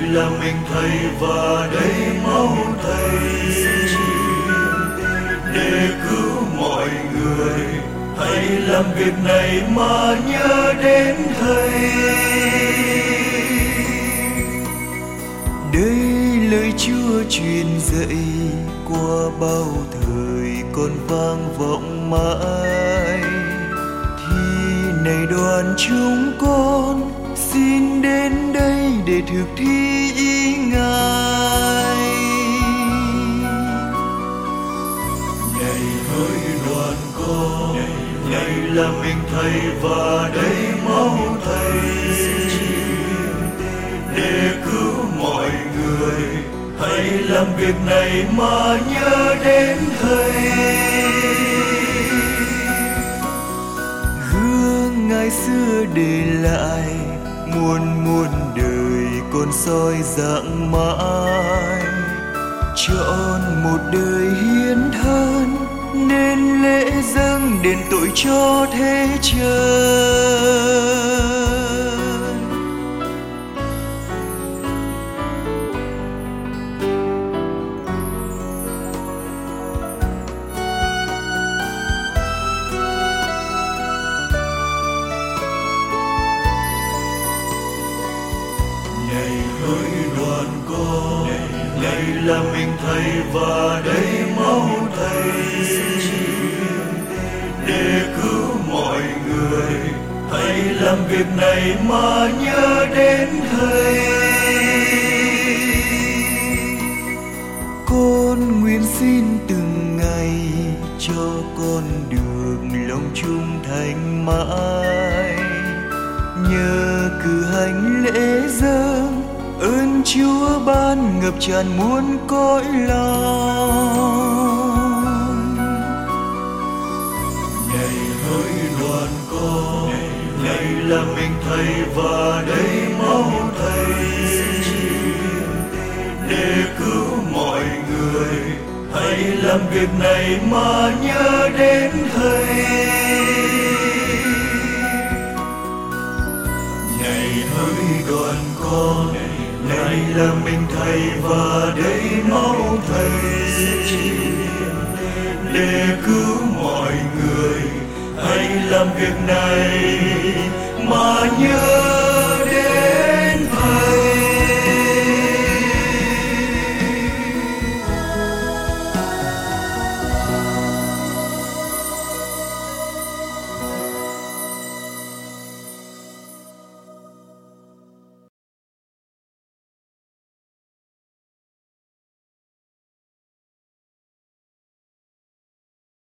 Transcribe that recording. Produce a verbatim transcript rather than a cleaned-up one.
là mình thầy và đây máu thầy để cứu mọi người. Hãy làm việc này mà nhớ đến thầy. Đây lời Chúa truyền dạy qua bao thời còn vang vọng mãi. Thì này đoàn chúng con xin đến đây để thực thi ý Ngài. Này hỡi đoàn con, này là mình thầy và đây máu thầy để cứu mọi người. Hãy làm việc này mà nhớ đến thầy. Gương ngày xưa để lại muôn muôn đời còn soi dạng mãi. Chọn một đời hiến thân nên lễ dâng đền tội cho thế chân. Này hỡi đoàn con, này là mình thầy và đây máu thầy để cứu mọi người. Hãy làm việc này mà nhớ đến thầy. Con nguyện xin từng ngày cho con được lòng trung thành mãi. Nhờ cử hành lễ dâng ơn Chúa ban ngập tràn muôn cõi lòng. Này hỡi đoàn con, này là mình thầy và đây máu thầy để cứu mọi người. Hãy làm việc này mà nhớ đến thầy. Này hỡi đoàn con, này là mình thầy và đây máu thầy để cứu mọi người. Hãy làm việc này mà nhớ